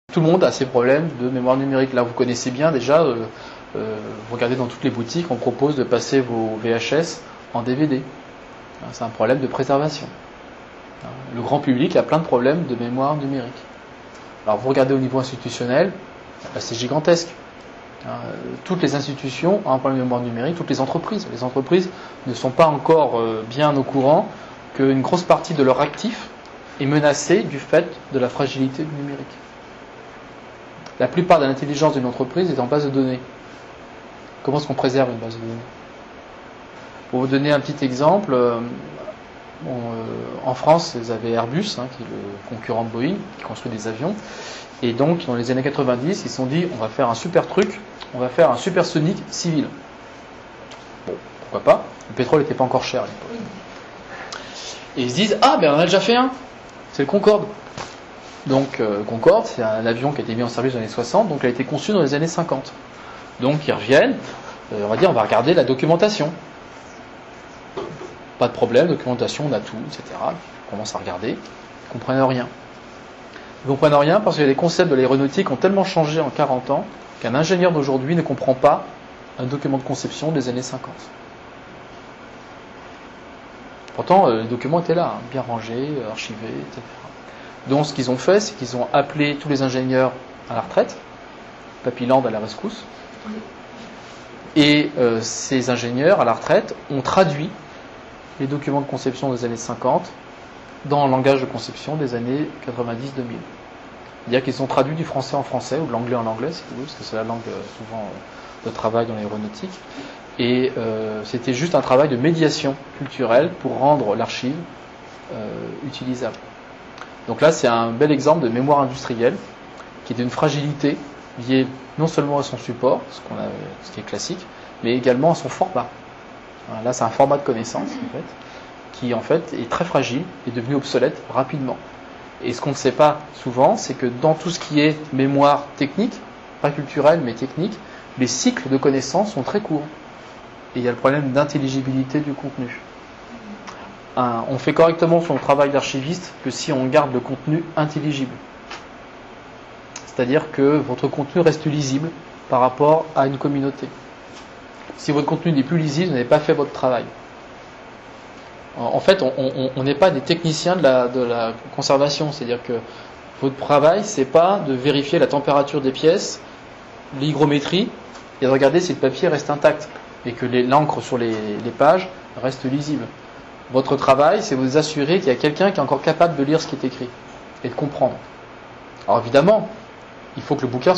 Tout le monde a ses problèmes de mémoire numérique. Là, vous connaissez bien déjà, vous regardez dans toutes les boutiques, on propose de passer vos VHS en DVD. C'est un problème de préservation. Le grand public a plein de problèmes de mémoire numérique. Alors vous regardez au niveau institutionnel, c'est gigantesque. Toutes les institutions ont un problème de mémoire numérique, toutes les entreprises. Les entreprises ne sont pas encore bien au courant qu'une grosse partie de leur actif est menacée du fait de la fragilité du numérique. La plupart de l'intelligence d'une entreprise est en base de données. Comment est-ce qu'on préserve une base de données? Pour vous donner un petit exemple, en France, vous avez Airbus, qui est le concurrent de Boeing, qui construit des avions. Et donc, dans les années 90, ils se sont dit, on va faire un super truc, on va faire un supersonique civil. Bon, pourquoi pas? Le pétrole n'était pas encore cher à l'époque. Et ils se disent, on en a déjà fait un, c'est le Concorde. Donc, Concorde, c'est un avion qui a été mis en service dans les années 60, donc il a été conçu dans les années 50. Donc, ils reviennent, on va dire, on va regarder la documentation. Pas de problème, documentation, on a tout, etc. On commence à regarder, ils ne comprennent rien. Ils ne comprennent rien parce que les concepts de l'aéronautique ont tellement changé en 40 ans qu'un ingénieur d'aujourd'hui ne comprend pas un document de conception des années 50. Pourtant, les documents étaient là, bien rangés, archivés, etc. Donc ce qu'ils ont fait, c'est qu'ils ont appelé tous les ingénieurs à la retraite, Papyland à la rescousse, et ces ingénieurs à la retraite ont traduit les documents de conception des années 50 dans le langage de conception des années 90-2000. C'est-à-dire qu'ils ont traduit du français en français, ou de l'anglais en anglais, si vous voulez, parce que c'est la langue souvent de travail dans l'aéronautique. Et c'était juste un travail de médiation culturelle pour rendre l'archive utilisable. Donc là, c'est un bel exemple de mémoire industrielle qui est d'une fragilité liée non seulement à son support, ce qui est classique, mais également à son format. Là, c'est un format de connaissance, en fait, qui en fait est très fragile et devenu obsolète rapidement. Et ce qu'on ne sait pas souvent, c'est que dans tout ce qui est mémoire technique, pas culturelle mais technique, les cycles de connaissances sont très courts. Et il y a le problème d'intelligibilité du contenu. On fait correctement son travail d'archiviste que si on garde le contenu intelligible. C'est-à-dire que votre contenu reste lisible par rapport à une communauté. Si votre contenu n'est plus lisible, vous n'avez pas fait votre travail. En fait, on n'est pas des techniciens de la conservation. C'est-à-dire que votre travail, c'est pas de vérifier la température des pièces, l'hygrométrie, et de regarder si le papier reste intact et que l'encre sur les pages reste lisible. Votre travail, c'est vous assurer qu'il y a quelqu'un qui est encore capable de lire ce qui est écrit et de comprendre. Alors évidemment, il faut que le bouquin